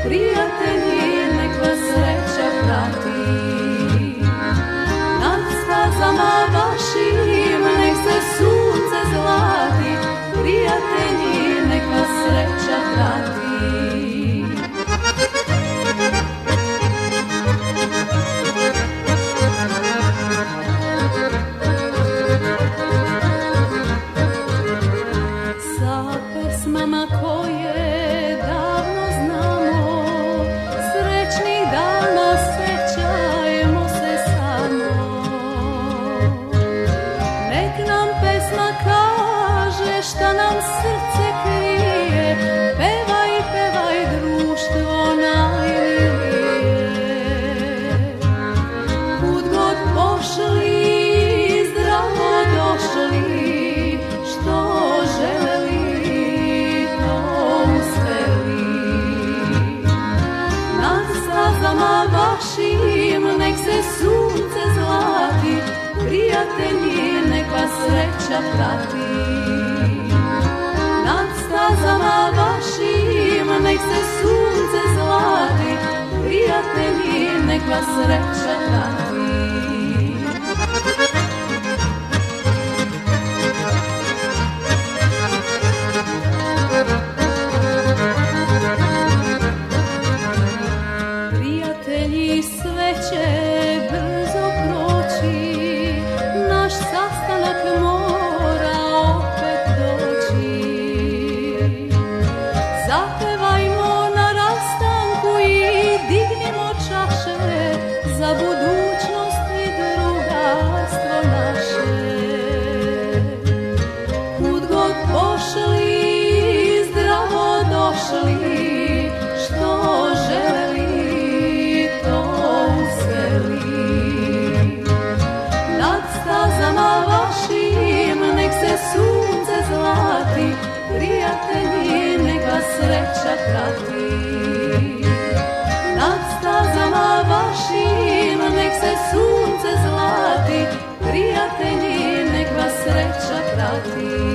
prijatelji, nek vas sreća prati. Nad stazama vašim nek se sunce zlati, prijatelji, nek vas sreća prati. Pesmama koje davno znamo, srećnih dana sećajmo se samo. Nek nam pesma kaže šta nam srce krije, pevaj, pevaj društvo najmilije. Kud god pošli, zdravo došli, što želeli vašim nek se sunce zlati, prijatelji, nek vas sreća prati. Nad stazama vašim nek se sunce zlati, prijatelji, nek vas sreća prati. Sve će brzo proći, naš sastanak mora opet doći. Zapevajmo na rastanku i dignimo čaše za budućnost i drugarstvo naše. Kud god pošli, zdravo došli, što želeli stazama vašim nek se sunce zlati, prijatelji, nek vas sreća prati. Nad stazama vašim nek se sunce zlati, prijatelji, nek vas sreća prati.